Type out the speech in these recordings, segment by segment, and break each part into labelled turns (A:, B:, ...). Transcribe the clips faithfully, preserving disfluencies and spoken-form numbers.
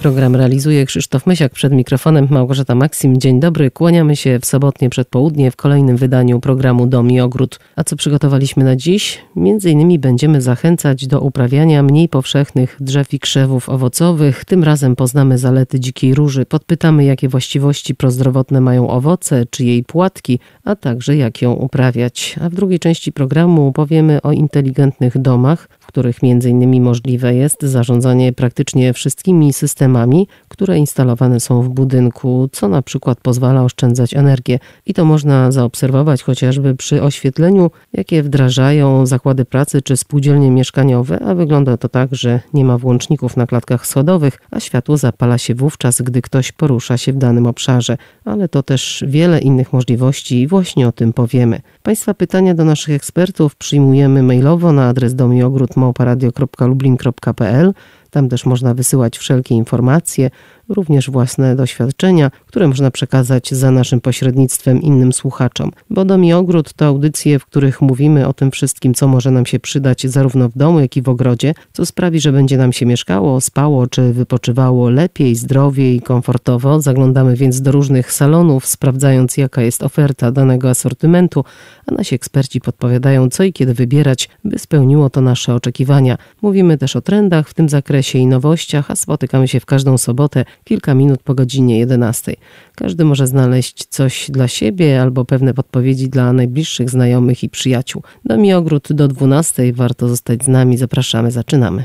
A: Program realizuje Krzysztof Mysiak, przed mikrofonem Małgorzata Maksim. Dzień dobry, kłaniamy się w sobotnie przedpołudnie w kolejnym wydaniu programu Dom i Ogród. A co przygotowaliśmy na dziś? Między innymi będziemy zachęcać do uprawiania mniej powszechnych drzew i krzewów owocowych. Tym razem poznamy zalety dzikiej róży, podpytamy, jakie właściwości prozdrowotne mają owoce, czy jej płatki, a także jak ją uprawiać. A w drugiej części programu powiemy o inteligentnych domach, w których między innymi możliwe jest zarządzanie praktycznie wszystkimi systemami, które instalowane są w budynku, co na przykład pozwala oszczędzać energię. I to można zaobserwować chociażby przy oświetleniu, jakie wdrażają zakłady pracy czy spółdzielnie mieszkaniowe, a wygląda to tak, że nie ma włączników na klatkach schodowych, a światło zapala się wówczas, gdy ktoś porusza się w danym obszarze. Ale to też wiele innych możliwości i właśnie o tym powiemy. Państwa pytania do naszych ekspertów przyjmujemy mailowo na adres domiogród małpa radio kropka lublin kropka p l. Tam też można wysyłać wszelkie informacje, również własne doświadczenia, które można przekazać za naszym pośrednictwem innym słuchaczom. Bo Dom i Ogród to audycje, w których mówimy o tym wszystkim, co może nam się przydać zarówno w domu, jak i w ogrodzie, co sprawi, że będzie nam się mieszkało, spało czy wypoczywało lepiej, zdrowiej i komfortowo. Zaglądamy więc do różnych salonów, sprawdzając, jaka jest oferta danego asortymentu, a nasi eksperci podpowiadają, co i kiedy wybierać, by spełniło to nasze oczekiwania. Mówimy też o trendach w tym zakresie i nowościach, a spotykamy się w każdą sobotę kilka minut po godzinie jedenastej. Każdy może znaleźć coś dla siebie albo pewne podpowiedzi dla najbliższych znajomych i przyjaciół. Dom i Ogród do dwunastej. Warto zostać z nami. Zapraszamy. Zaczynamy.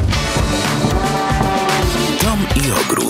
B: Dom i Ogród.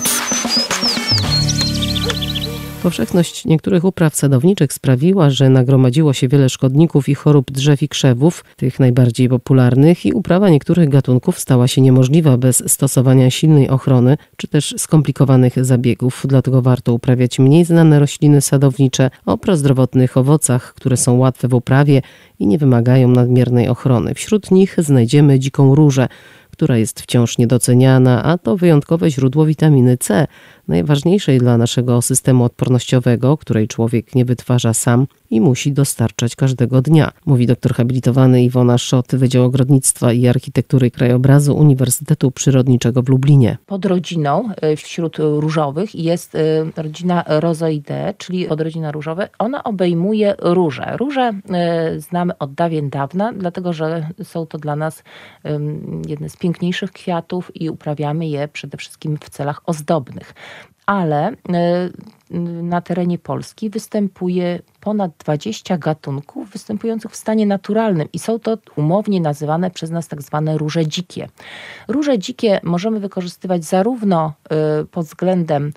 A: Powszechność niektórych upraw sadowniczych sprawiła, że nagromadziło się wiele szkodników i chorób drzew i krzewów, tych najbardziej popularnych, i uprawa niektórych gatunków stała się niemożliwa bez stosowania silnej ochrony czy też skomplikowanych zabiegów. Dlatego warto uprawiać mniej znane rośliny sadownicze o prozdrowotnych owocach, które są łatwe w uprawie i nie wymagają nadmiernej ochrony. Wśród nich znajdziemy dziką różę, która jest wciąż niedoceniana, a to wyjątkowe źródło witaminy C, najważniejszej dla naszego systemu odpornościowego, której człowiek nie wytwarza sam i musi dostarczać każdego dnia, mówi doktor habilitowany Iwona Szot, Wydział Ogrodnictwa i Architektury i Krajobrazu Uniwersytetu Przyrodniczego w Lublinie.
C: Pod rodziną wśród różowych jest rodzina Rozoideae, czyli podrodzina różowa. Ona obejmuje róże. Róże znamy od dawien dawna, dlatego że są to dla nas jedne z piękniejszych kwiatów i uprawiamy je przede wszystkim w celach ozdobnych. Ale na terenie Polski występuje ponad dwadzieścia gatunków występujących w stanie naturalnym i są to umownie nazywane przez nas tak zwane róże dzikie. Róże dzikie możemy wykorzystywać zarówno pod względem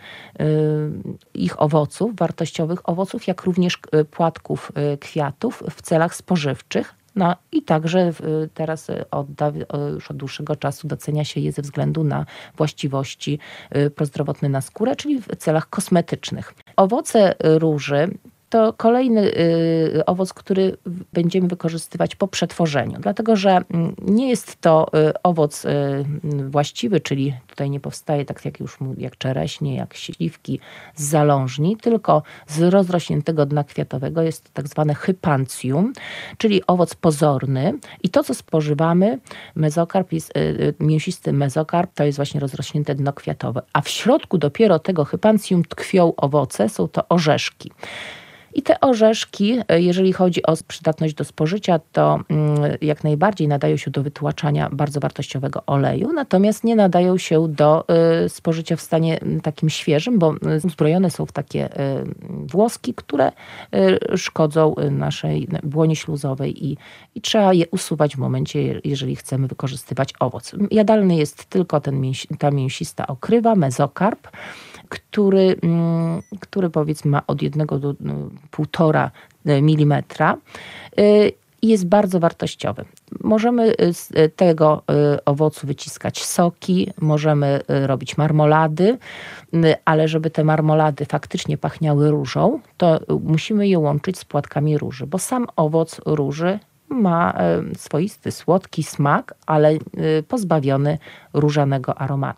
C: ich owoców, wartościowych owoców, jak również płatków kwiatów w celach spożywczych. No i także teraz od, już od dłuższego czasu docenia się je ze względu na właściwości prozdrowotne na skórę, czyli w celach kosmetycznych. Owoce róży to kolejny y, owoc, który będziemy wykorzystywać po przetworzeniu, dlatego że nie jest to y, owoc y, właściwy, czyli tutaj nie powstaje tak jak już jak czereśnie, jak śliwki z zalążni, tylko z rozrośniętego dna kwiatowego. Jest to tak zwane hypancjum, czyli owoc pozorny i to, co spożywamy, mezokarp jest, y, mięsisty mezokarp, to jest właśnie rozrośnięte dno kwiatowe, a w środku dopiero tego hypancjum tkwią owoce, są to orzeszki. I te orzeszki, jeżeli chodzi o przydatność do spożycia, to jak najbardziej nadają się do wytłaczania bardzo wartościowego oleju, natomiast nie nadają się do spożycia w stanie takim świeżym, bo uzbrojone są w takie włoski, które szkodzą naszej błonie śluzowej i, i trzeba je usuwać w momencie, jeżeli chcemy wykorzystywać owoc. Jadalny jest tylko ten, ta mięsista okrywa, mezokarp, który, który powiedzmy ma od jednego do półtora milimetra i jest bardzo wartościowy. Możemy z tego owocu wyciskać soki, możemy robić marmolady, ale żeby te marmolady faktycznie pachniały różą, to musimy je łączyć z płatkami róży, bo sam owoc róży ma swoisty, słodki smak, ale pozbawiony różanego aromatu.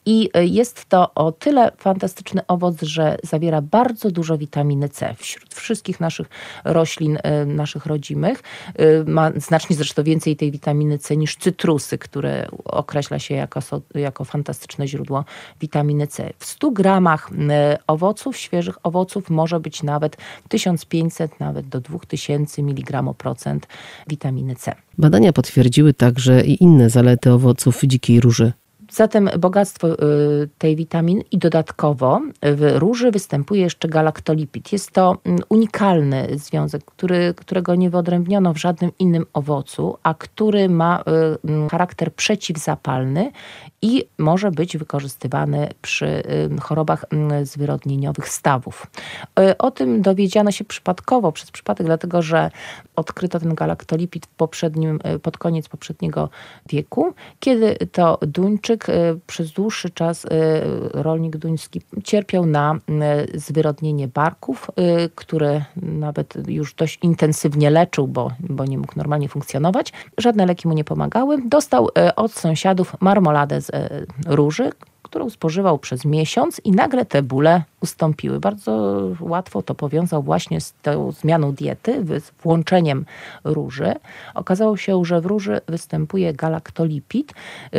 C: I jest to o tyle fantastyczny owoc, że zawiera bardzo dużo witaminy C. Wśród wszystkich naszych roślin, naszych rodzimych, ma znacznie zresztą więcej tej witaminy C niż cytrusy, które określa się jako, jako fantastyczne źródło witaminy C. W stu gramach owoców, świeżych owoców może być nawet tysiąc pięćset, nawet do dwa tysiące miligramów procent witaminy C.
A: Badania potwierdziły także i inne zalety owoców dzikiej róży.
C: Zatem bogactwo tej witaminy i dodatkowo w róży występuje jeszcze galaktolipid. Jest to unikalny związek, który, którego nie wyodrębniono w żadnym innym owocu, a który ma charakter przeciwzapalny i może być wykorzystywany przy chorobach zwyrodnieniowych stawów. O tym dowiedziano się przypadkowo, przez przypadek, dlatego że odkryto ten galaktolipid w poprzednim, pod koniec poprzedniego wieku, kiedy to Duńczyk przez dłuższy czas, rolnik duński, cierpiał na zwyrodnienie barków, które nawet już dość intensywnie leczył, bo, bo nie mógł normalnie funkcjonować. Żadne leki mu nie pomagały. Dostał od sąsiadów marmoladę z róży, którą spożywał przez miesiąc i nagle te bóle ustąpiły. Bardzo łatwo to powiązał właśnie z tą zmianą diety, z włączeniem róży. Okazało się, że w róży występuje galaktolipid,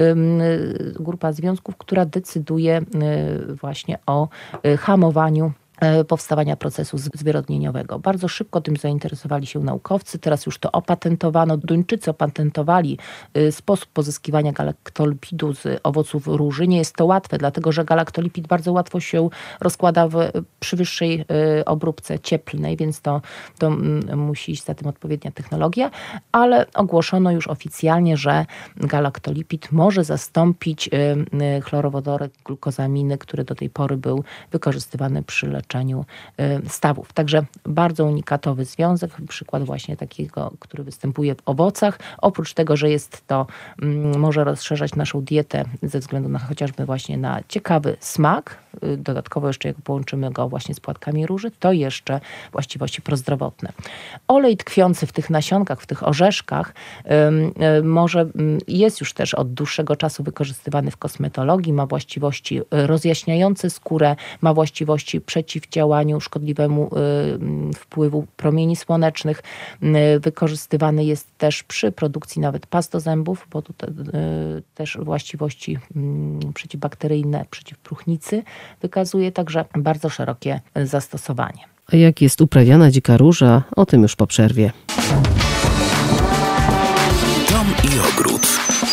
C: grupa związków, która decyduje właśnie o hamowaniu powstawania procesu zwyrodnieniowego. Bardzo szybko tym zainteresowali się naukowcy. Teraz już to opatentowano. Duńczycy opatentowali sposób pozyskiwania galaktolipidu z owoców róży. Nie jest to łatwe, dlatego że galaktolipid bardzo łatwo się rozkłada w, przy wyższej obróbce cieplnej, więc to, to musi iść za tym odpowiednia technologia, ale ogłoszono już oficjalnie, że galaktolipid może zastąpić chlorowodory, glukozaminy, który do tej pory był wykorzystywany przy leczeniu stawów. Także bardzo unikatowy związek, przykład właśnie takiego, który występuje w owocach. Oprócz tego, że jest to, może rozszerzać naszą dietę ze względu na chociażby właśnie na ciekawy smak, dodatkowo jeszcze jak połączymy go właśnie z płatkami róży, to jeszcze właściwości prozdrowotne. Olej tkwiący w tych nasionkach, w tych orzeszkach może jest już też od dłuższego czasu wykorzystywany w kosmetologii, ma właściwości rozjaśniające skórę, ma właściwości przeciwdziałaniu szkodliwemu wpływu promieni słonecznych. Wykorzystywany jest też przy produkcji nawet past do zębów, bo tutaj też właściwości przeciwbakteryjne, przeciwpróchnicy wykazuje, także bardzo szerokie zastosowanie.
A: A jak jest uprawiana dzika róża, o tym już po przerwie.
B: Dom i ogród.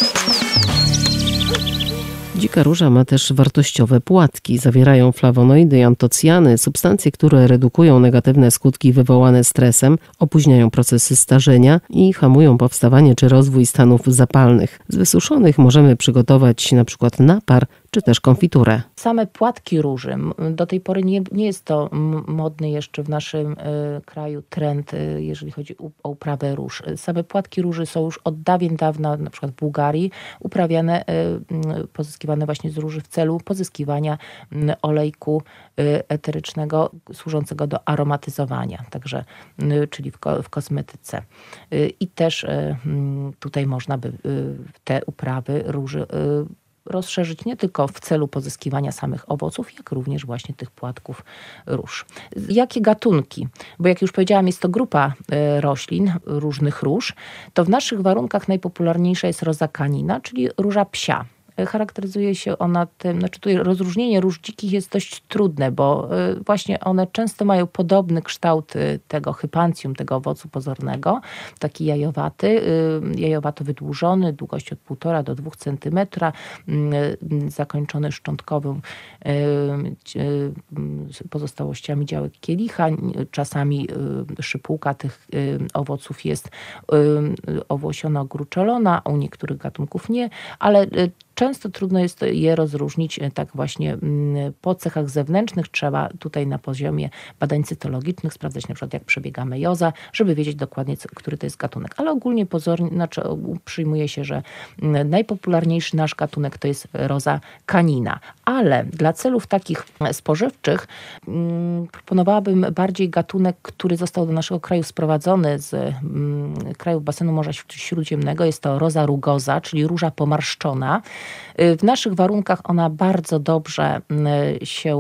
A: Dzika róża ma też wartościowe płatki. Zawierają flawonoidy i antocjany, substancje, które redukują negatywne skutki wywołane stresem, opóźniają procesy starzenia i hamują powstawanie czy rozwój stanów zapalnych. Z wysuszonych możemy przygotować na przykład napar czy też konfiturę.
C: Same płatki róży, do tej pory nie, nie jest to modny jeszcze w naszym y, kraju trend, y, jeżeli chodzi o uprawę róż. Same płatki róży są już od dawien dawna, na przykład w Bułgarii, uprawiane, y, y, pozyskiwane właśnie z róży w celu pozyskiwania y, olejku y, eterycznego służącego do aromatyzowania, także, y, czyli w, ko, w kosmetyce. Y, I też y, tutaj można by y, te uprawy róży y, rozszerzyć nie tylko w celu pozyskiwania samych owoców, jak również właśnie tych płatków róż. Jakie gatunki? Bo jak już powiedziałam, jest to grupa roślin, różnych róż, to w naszych warunkach najpopularniejsza jest roza canina, czyli róża psia. Charakteryzuje się ona tym, znaczy tutaj rozróżnienie róż dzikich jest dość trudne, bo właśnie one często mają podobny kształt tego hypancjum, tego owocu pozornego, taki jajowaty, jajowato wydłużony, długość od półtora do dwóch centymetra, zakończony szczątkowym pozostałościami działek kielicha. Czasami szypułka tych owoców jest owłosiona, ogruczelona, a u niektórych gatunków nie, ale często trudno jest je rozróżnić tak właśnie po cechach zewnętrznych. Trzeba tutaj na poziomie badań cytologicznych sprawdzać na przykład jak przebiega mejoza, żeby wiedzieć dokładnie, co, który to jest gatunek. Ale ogólnie pozornie, znaczy przyjmuje się, że najpopularniejszy nasz gatunek to jest roza canina. Ale dla celów takich spożywczych hmm, proponowałabym bardziej gatunek, który został do naszego kraju sprowadzony z hmm, krajów basenu Morza Śródziemnego. Jest to roza rugosa, czyli róża pomarszczona. W naszych warunkach ona bardzo dobrze się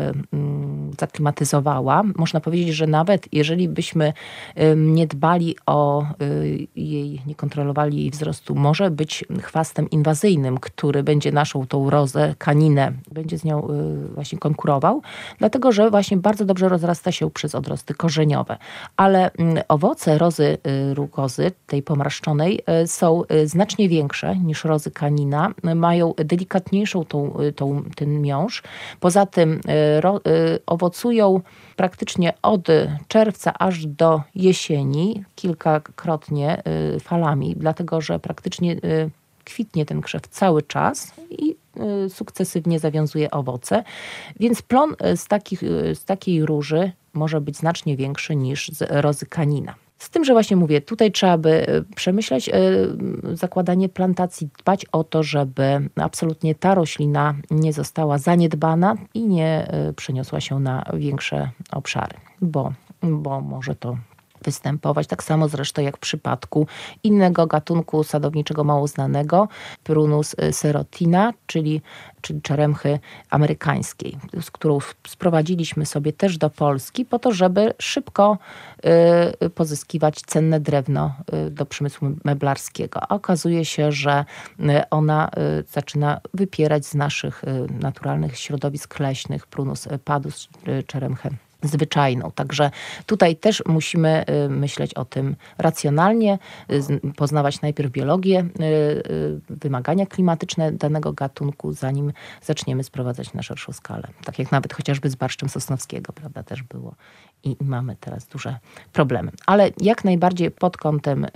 C: zaklimatyzowała. Można powiedzieć, że nawet jeżeli byśmy nie dbali o jej, nie kontrolowali jej wzrostu, może być chwastem inwazyjnym, który będzie naszą tą rozę, kaninę, będzie z nią właśnie konkurował, dlatego że właśnie bardzo dobrze rozrasta się przez odrosty korzeniowe. Ale owoce rozy rugozy, tej pomarszczonej, są znacznie większe niż rozy kanina. Mają delikatniejszą tą, tą, ten miąższ. Poza tym ro, owocują praktycznie od czerwca aż do jesieni, kilkakrotnie falami, dlatego że praktycznie kwitnie ten krzew cały czas i sukcesywnie zawiązuje owoce. Więc plon z, takich, z takiej róży może być znacznie większy niż z rozy kanina. Z tym, że właśnie mówię, tutaj trzeba by przemyśleć zakładanie plantacji, dbać o to, żeby absolutnie ta roślina nie została zaniedbana i nie przeniosła się na większe obszary, bo, bo może to występować. Tak samo zresztą jak w przypadku innego gatunku sadowniczego mało znanego, Prunus serotina, czyli, czyli czeremchy amerykańskiej, z którą sprowadziliśmy sobie też do Polski po to, żeby szybko y, pozyskiwać cenne drewno y, do przemysłu meblarskiego. A okazuje się, że y, ona y, zaczyna wypierać z naszych y, naturalnych środowisk leśnych Prunus padus, y, czeremchę zwyczajną. Także tutaj też musimy myśleć o tym racjonalnie, poznawać najpierw biologię, wymagania klimatyczne danego gatunku, zanim zaczniemy sprowadzać na szerszą skalę. Tak jak nawet chociażby z barszczem sosnowskiego, prawda, też było. I mamy teraz duże problemy. Ale jak najbardziej pod kątem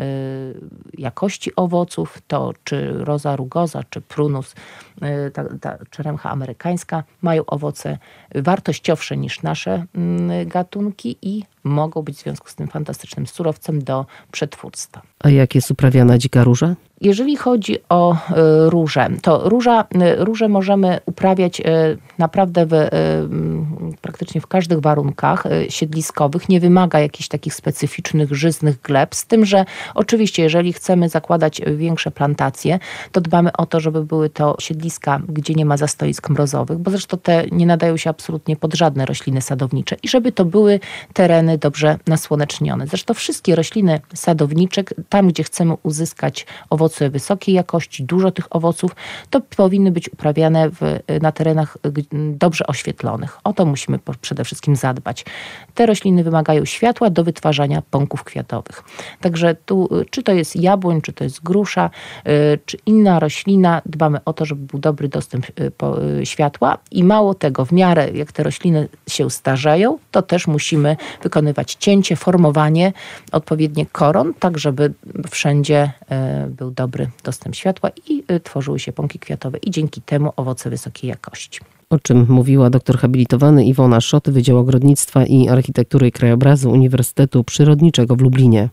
C: jakości owoców, to czy roza rugoza, czy prunus, ta, ta czeremcha amerykańska, mają owoce wartościowsze niż nasze gatunki i mogą być w związku z tym fantastycznym surowcem do przetwórstwa.
A: A jak jest uprawiana dzika róża?
C: Jeżeli chodzi o różę, to róża, różę możemy uprawiać naprawdę w, praktycznie w każdych warunkach siedliskowych. Nie wymaga jakichś takich specyficznych, żyznych gleb. Z tym, że oczywiście jeżeli chcemy zakładać większe plantacje, to dbamy o to, żeby były to siedliska, gdzie nie ma zastoisk mrozowych, bo zresztą te nie nadają się absolutnie pod żadne rośliny sadownicze i żeby to były tereny dobrze nasłonecznione. Zresztą wszystkie rośliny sadownicze, tam gdzie chcemy uzyskać owoce wysokiej jakości, dużo tych owoców, to powinny być uprawiane w, na terenach dobrze oświetlonych. O to musimy przede wszystkim zadbać. Te rośliny wymagają światła do wytwarzania pąków kwiatowych. Także tu, czy to jest jabłoń, czy to jest grusza, czy inna roślina, dbamy o to, żeby był dobry dostęp światła i mało tego, w miarę jak te rośliny się starzeją, to też musimy wykonywać cięcie, formowanie, odpowiednie koron, tak żeby wszędzie był dobry dostęp światła i tworzyły się pąki kwiatowe i dzięki temu owoce wysokiej jakości.
A: O czym mówiła doktor habilitowany Iwona Szot, Wydział Ogrodnictwa i Architektury i Krajobrazu Uniwersytetu Przyrodniczego w Lublinie.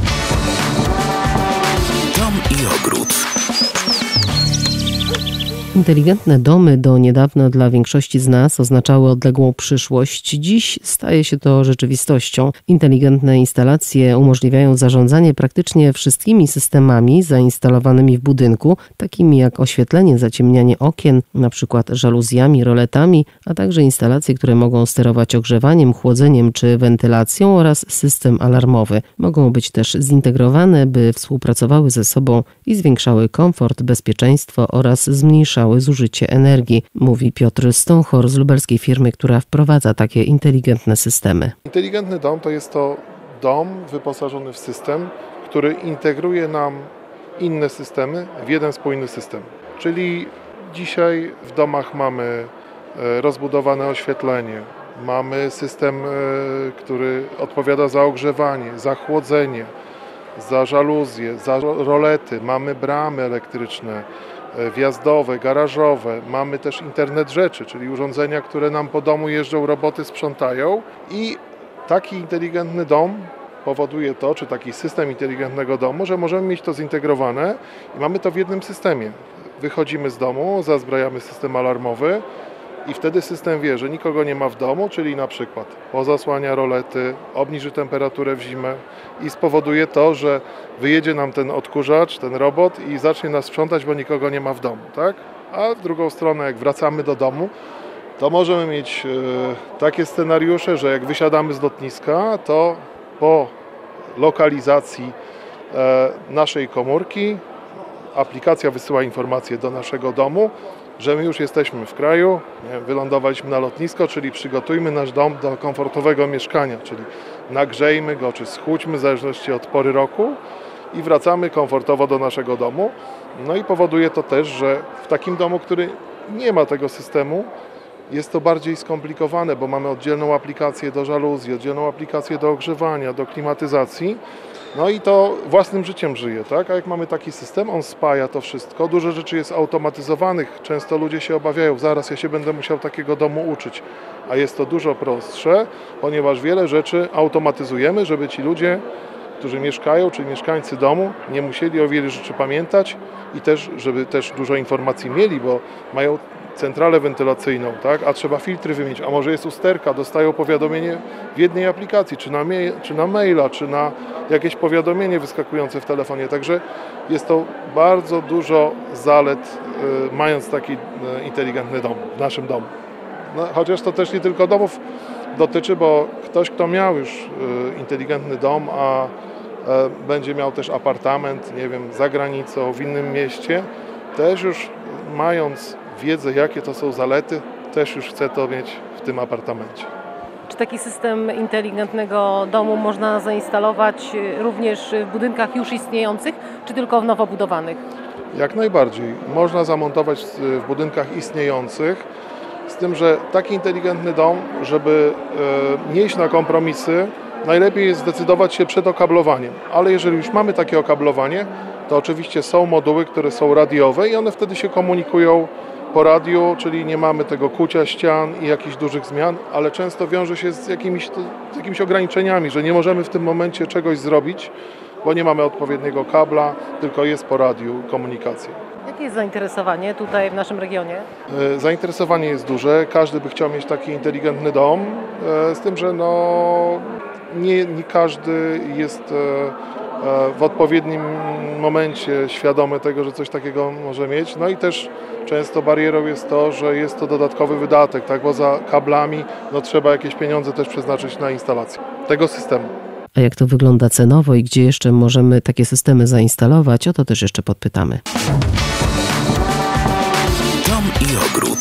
B: Dom i ogród.
A: Inteligentne domy do niedawna dla większości z nas oznaczały odległą przyszłość. Dziś staje się to rzeczywistością. Inteligentne instalacje umożliwiają zarządzanie praktycznie wszystkimi systemami zainstalowanymi w budynku, takimi jak oświetlenie, zaciemnianie okien, na przykład żaluzjami, roletami, a także instalacje, które mogą sterować ogrzewaniem, chłodzeniem czy wentylacją oraz system alarmowy. Mogą być też zintegrowane, by współpracowały ze sobą i zwiększały komfort, bezpieczeństwo oraz zmniejszały zużycie energii, mówi Piotr Stąchor z lubelskiej firmy, która wprowadza takie inteligentne systemy.
D: Inteligentny dom to jest to dom wyposażony w system, który integruje nam inne systemy w jeden spójny system. Czyli dzisiaj w domach mamy rozbudowane oświetlenie, mamy system, który odpowiada za ogrzewanie, za chłodzenie, za żaluzje, za rolety, mamy bramy elektryczne, wjazdowe, garażowe, mamy też internet rzeczy, czyli urządzenia, które nam po domu jeżdżą, roboty sprzątają i taki inteligentny dom powoduje to, czy taki system inteligentnego domu, że możemy mieć to zintegrowane i mamy to w jednym systemie. Wychodzimy z domu, zazbrajamy system alarmowy, I wtedy system wie, że nikogo nie ma w domu, czyli na przykład pozasłania rolety, obniży temperaturę w zimę i spowoduje to, że wyjedzie nam ten odkurzacz, ten robot i zacznie nas sprzątać, bo nikogo nie ma w domu, tak? A w drugą stronę, jak wracamy do domu, to możemy mieć e, takie scenariusze, że jak wysiadamy z lotniska, to po lokalizacji e, naszej komórki aplikacja wysyła informację do naszego domu, że my już jesteśmy w kraju, nie wiem, wylądowaliśmy na lotnisko, czyli przygotujmy nasz dom do komfortowego mieszkania, czyli nagrzejmy go, czy schłódźmy w zależności od pory roku i wracamy komfortowo do naszego domu. No i powoduje to też, że w takim domu, który nie ma tego systemu, jest to bardziej skomplikowane, bo mamy oddzielną aplikację do żaluzji, oddzielną aplikację do ogrzewania, do klimatyzacji. No i to własnym życiem żyje, tak? A jak mamy taki system, on spaja to wszystko. Dużo rzeczy jest automatyzowanych. Często ludzie się obawiają, zaraz ja się będę musiał takiego domu uczyć. A jest to dużo prostsze, ponieważ wiele rzeczy automatyzujemy, żeby ci ludzie, którzy mieszkają, czyli mieszkańcy domu, nie musieli o wiele rzeczy pamiętać i też, żeby też dużo informacji mieli, bo mają centralę wentylacyjną, tak? A trzeba filtry wymienić, a może jest usterka, dostają powiadomienie w jednej aplikacji, czy na, mail, czy na maila, czy na jakieś powiadomienie wyskakujące w telefonie. Także jest to bardzo dużo zalet, y, mając taki y, inteligentny dom w naszym domu. No, chociaż to też nie tylko domów dotyczy, bo ktoś, kto miał już y, inteligentny dom, a y, będzie miał też apartament, nie wiem, za granicą, w innym mieście, też już mając wiedzę, jakie to są zalety, też już chce to mieć w tym apartamencie.
A: Czy taki system inteligentnego domu można zainstalować również w budynkach już istniejących, czy tylko w nowo budowanych?
D: Jak najbardziej. Można zamontować w budynkach istniejących, z tym, że taki inteligentny dom, żeby nie iść na kompromisy, najlepiej jest zdecydować się przed okablowaniem. Ale jeżeli już mamy takie okablowanie, to oczywiście są moduły, które są radiowe i one wtedy się komunikują po radiu, czyli nie mamy tego kucia ścian i jakichś dużych zmian, ale często wiąże się z jakimiś, z jakimiś ograniczeniami, że nie możemy w tym momencie czegoś zrobić, bo nie mamy odpowiedniego kabla, tylko jest po radiu komunikacja.
A: Jakie jest zainteresowanie tutaj w naszym regionie?
D: Zainteresowanie jest duże, każdy by chciał mieć taki inteligentny dom, z tym, że no, nie, nie każdy jest w odpowiednim momencie świadomy tego, że coś takiego może mieć. No i też często barierą jest to, że jest to dodatkowy wydatek, tak? Bo za kablami no, trzeba jakieś pieniądze też przeznaczyć na instalację tego systemu.
A: A jak to wygląda cenowo i gdzie jeszcze możemy takie systemy zainstalować, o to też jeszcze podpytamy.
B: Dom i ogród.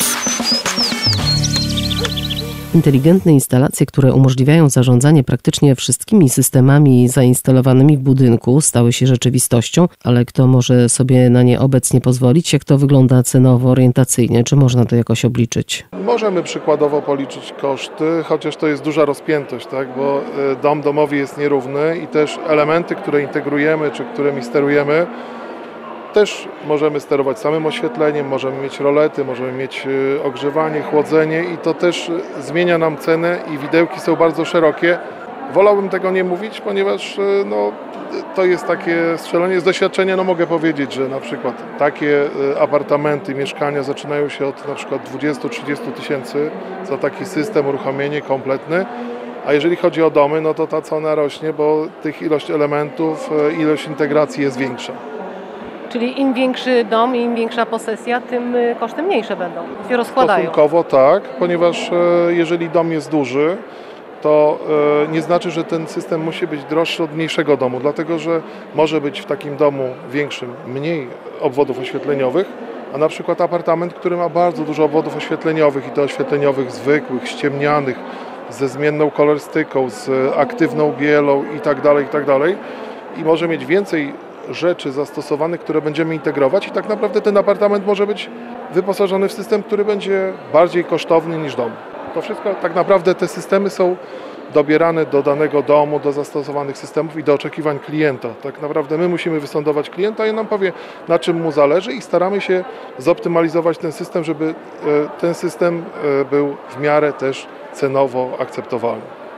A: Inteligentne instalacje, które umożliwiają zarządzanie praktycznie wszystkimi systemami zainstalowanymi w budynku, stały się rzeczywistością, ale kto może sobie na nie obecnie pozwolić? Jak to wygląda cenowo, orientacyjnie? Czy można to jakoś obliczyć?
D: Możemy przykładowo policzyć koszty, chociaż to jest duża rozpiętość, tak? Bo dom domowy jest nierówny i też elementy, które integrujemy czy którymi sterujemy, też możemy sterować samym oświetleniem, możemy mieć rolety, możemy mieć ogrzewanie, chłodzenie i to też zmienia nam cenę i widełki są bardzo szerokie. Wolałbym tego nie mówić, ponieważ no, to jest takie strzelanie z doświadczenia. No mogę powiedzieć, że na przykład takie apartamenty, mieszkania zaczynają się od na przykład dwadzieścia do trzydziestu tysięcy za taki system, uruchomienie kompletny. A jeżeli chodzi o domy, no to ta cena rośnie, bo tych ilość elementów, ilość integracji jest większa.
A: Czyli im większy dom, im większa posesja, tym koszty mniejsze będą, się rozkładają.
D: Stosunkowo tak, ponieważ jeżeli dom jest duży, to nie znaczy, że ten system musi być droższy od mniejszego domu, dlatego że może być w takim domu większym mniej obwodów oświetleniowych, a na przykład apartament, który ma bardzo dużo obwodów oświetleniowych i to oświetleniowych zwykłych, ściemnianych, ze zmienną kolorystyką, z aktywną bielą i tak dalej, i tak dalej. I może mieć więcej rzeczy zastosowanych, które będziemy integrować i tak naprawdę ten apartament może być wyposażony w system, który będzie bardziej kosztowny niż dom. To wszystko, tak naprawdę te systemy są dobierane do danego domu, do zastosowanych systemów i do oczekiwań klienta. Tak naprawdę my musimy wysądować klienta i on nam powie, na czym mu zależy i staramy się zoptymalizować ten system, żeby ten system był w miarę też cenowo akceptowalny.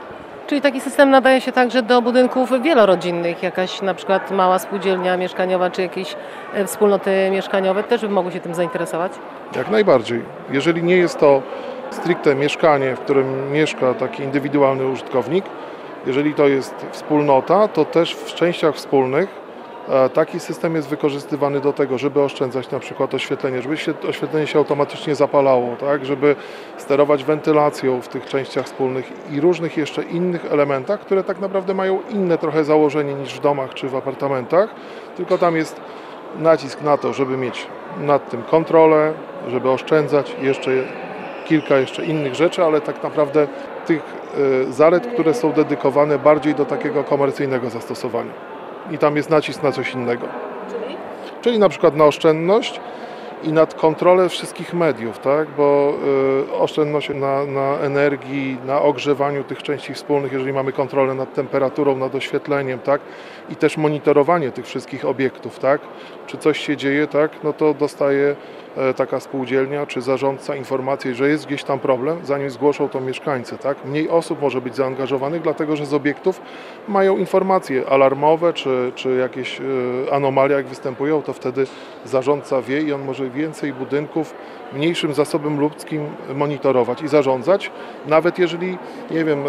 A: Czyli taki system nadaje się także do budynków wielorodzinnych, jakaś na przykład mała spółdzielnia mieszkaniowa, czy jakieś wspólnoty mieszkaniowe też by mogły się tym zainteresować?
D: Jak najbardziej. Jeżeli nie jest to stricte mieszkanie, w którym mieszka taki indywidualny użytkownik, jeżeli to jest wspólnota, to też w częściach wspólnych taki system jest wykorzystywany do tego, żeby oszczędzać na przykład oświetlenie, żeby się, oświetlenie się automatycznie zapalało, tak, żeby sterować wentylacją w tych częściach wspólnych i różnych jeszcze innych elementach, które tak naprawdę mają inne trochę założenie niż w domach czy w apartamentach, tylko tam jest nacisk na to, żeby mieć nad tym kontrolę, żeby oszczędzać jeszcze kilka jeszcze innych rzeczy, ale tak naprawdę tych y, zalet, które są dedykowane bardziej do takiego komercyjnego zastosowania. I tam jest nacisk na coś innego. Czyli? Czyli na przykład na oszczędność i nad kontrolę wszystkich mediów, tak? Bo y, oszczędność na, na energii, na ogrzewaniu tych części wspólnych, jeżeli mamy kontrolę nad temperaturą, nad oświetleniem, tak? I też monitorowanie tych wszystkich obiektów, tak? Czy coś się dzieje, tak? No to dostaje e, taka spółdzielnia czy zarządca informację, że jest gdzieś tam problem, zanim zgłoszą to mieszkańcy, tak? Mniej osób może być zaangażowanych, dlatego że z obiektów mają informacje alarmowe, czy, czy jakieś e, anomalie jak występują, to wtedy zarządca wie i on może więcej budynków mniejszym zasobem ludzkim monitorować i zarządzać, nawet jeżeli, nie wiem,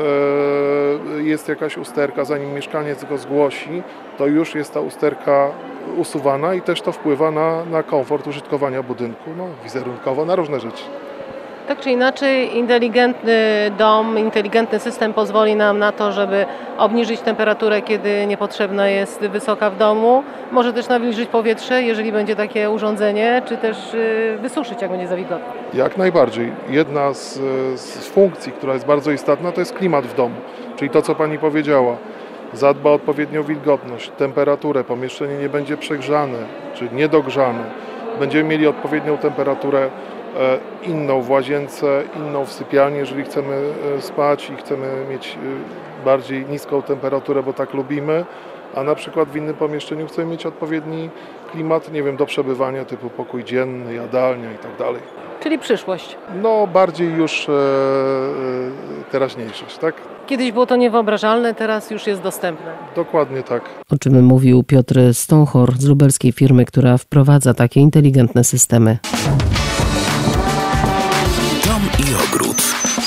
D: e, jest jakaś usterka, zanim mieszkaniec go zgłosi, to już jest ta usterka usuwana i też to wpływa na, na komfort użytkowania budynku, no, wizerunkowo, na różne rzeczy.
A: Tak czy inaczej, inteligentny dom, inteligentny system pozwoli nam na to, żeby obniżyć temperaturę, kiedy niepotrzebna jest wysoka w domu. Może też nawilżyć powietrze, jeżeli będzie takie urządzenie, czy też wysuszyć, jak będzie za wilgotno.
D: Jak najbardziej. Jedna z, z funkcji, która jest bardzo istotna, to jest klimat w domu. Czyli to, co Pani powiedziała. Zadba o odpowiednią wilgotność, temperaturę, pomieszczenie nie będzie przegrzane czy niedogrzane. Będziemy mieli odpowiednią temperaturę inną w łazience, inną w sypialni, jeżeli chcemy spać i chcemy mieć bardziej niską temperaturę, bo tak lubimy, a na przykład w innym pomieszczeniu chcemy mieć odpowiedni klimat, nie wiem, do przebywania typu pokój dzienny, jadalnia i tak dalej.
A: Czyli przyszłość.
D: No bardziej już e, teraźniejszość, tak?
A: Kiedyś było to niewyobrażalne, teraz już jest dostępne.
D: Dokładnie tak.
A: O czym mówił Piotr Stonchor z lubelskiej firmy, która wprowadza takie inteligentne systemy.
B: Dom i ogród.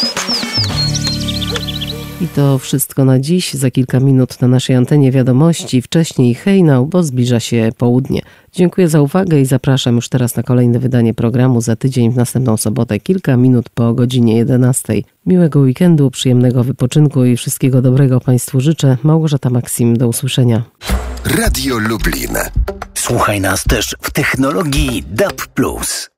A: I to wszystko na dziś. Za kilka minut na naszej antenie wiadomości. Wcześniej hejnał, bo zbliża się południe. Dziękuję za uwagę i zapraszam już teraz na kolejne wydanie programu za tydzień w następną sobotę, kilka minut po godzinie jedenastej. Miłego weekendu, przyjemnego wypoczynku i wszystkiego dobrego Państwu życzę. Małgorzata Maksim, do usłyszenia.
B: Radio Lublin. Słuchaj nas też w technologii D A B plus.